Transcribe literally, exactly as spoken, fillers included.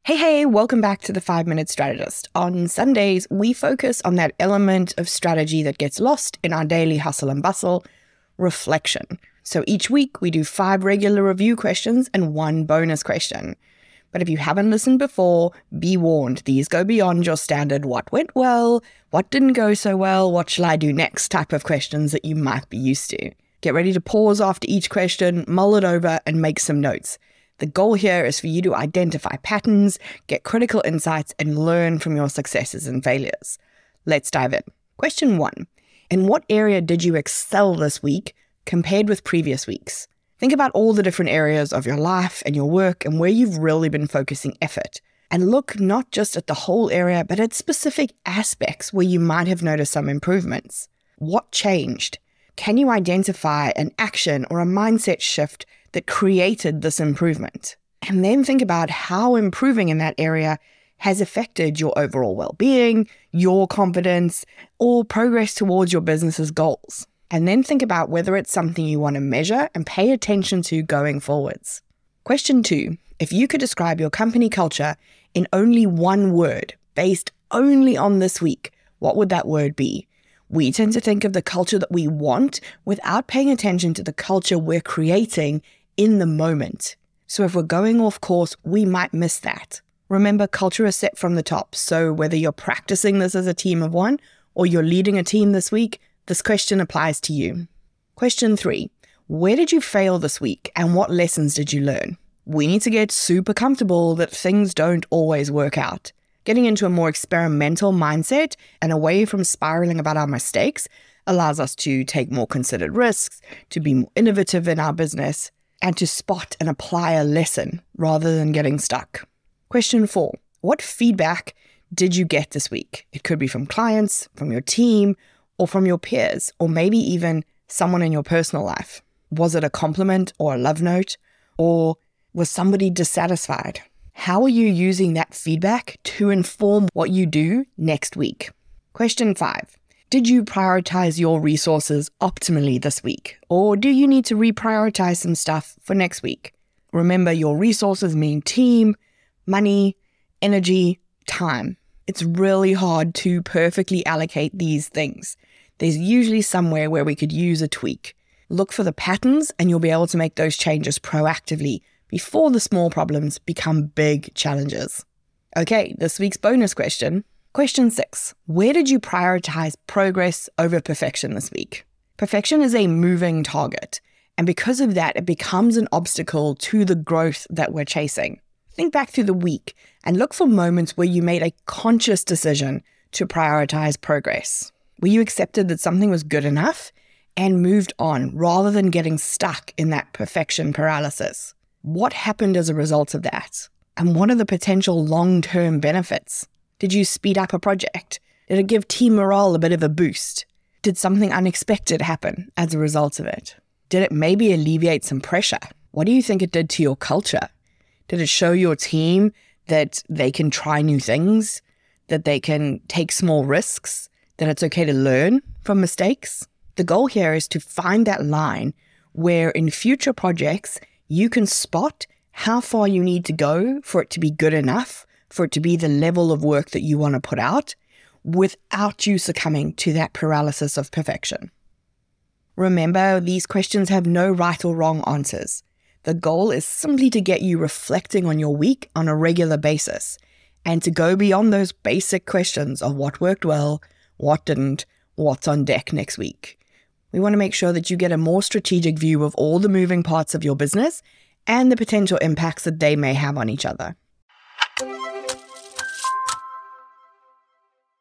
Hey, hey, welcome back to the five minute Strategist. On Sundays, we focus on that element of strategy that gets lost in our daily hustle and bustle, reflection. So each week, we do five regular review questions and one bonus question. But if you haven't listened before, be warned, these go beyond your standard what went well, what didn't go so well, what shall I do next type of questions that you might be used to. Get ready to pause after each question, mull it over, and make some notes. The goal here is for you to identify patterns, get critical insights, and learn from your successes and failures. Let's dive in. Question one. In what area did you excel this week compared with previous weeks? Think about all the different areas of your life and your work and where you've really been focusing effort. And look not just at the whole area, but at specific aspects where you might have noticed some improvements. What changed? Can you identify an action or a mindset shift that created this improvement? And then think about how improving in that area has affected your overall well-being, your confidence, or progress towards your business's goals. And then think about whether it's something you want to measure and pay attention to going forwards. Question two. If you could describe your company culture in only one word, based only on this week, what would that word be? We tend to think of the culture that we want without paying attention to the culture we're creating in the moment. So if we're going off course, we might miss that. Remember, culture is set from the top. So whether you're practicing this as a team of one or you're leading a team this week, this question applies to you. Question three. Where did you fail this week and what lessons did you learn? We need to get super comfortable that things don't always work out. Getting into a more experimental mindset and away from spiraling about our mistakes allows us to take more considered risks, to be more innovative in our business, and to spot and apply a lesson rather than getting stuck. Question four. What feedback did you get this week? It could be from clients, from your team, or from your peers, or maybe even someone in your personal life. Was it a compliment or a love note? Or was somebody dissatisfied? How are you using that feedback to inform what you do next week? Question five. Did you prioritize your resources optimally this week? Or do you need to reprioritize some stuff for next week? Remember, your resources mean team, money, energy, time. It's really hard to perfectly allocate these things. There's usually somewhere where we could use a tweak. Look for the patterns and you'll be able to make those changes proactively before the small problems become big challenges. Okay, this week's bonus question. Question six. Where did you prioritize progress over perfection this week? Perfection is a moving target, and because of that, it becomes an obstacle to the growth that we're chasing. Think back through the week and look for moments where you made a conscious decision to prioritize progress, where you accepted that something was good enough and moved on rather than getting stuck in that perfection paralysis. What happened as a result of that? And what are the potential long-term benefits? Did you speed up a project? Did it give team morale a bit of a boost? Did something unexpected happen as a result of it? Did it maybe alleviate some pressure? What do you think it did to your culture? Did it show your team that they can try new things, that they can take small risks, that it's okay to learn from mistakes? The goal here is to find that line where in future projects, you can spot how far you need to go for it to be good enough, for it to be the level of work that you want to put out, without you succumbing to that paralysis of perfection. Remember, these questions have no right or wrong answers. The goal is simply to get you reflecting on your week on a regular basis and to go beyond those basic questions of what worked well, what didn't, what's on deck next week. We want to make sure that you get a more strategic view of all the moving parts of your business and the potential impacts that they may have on each other.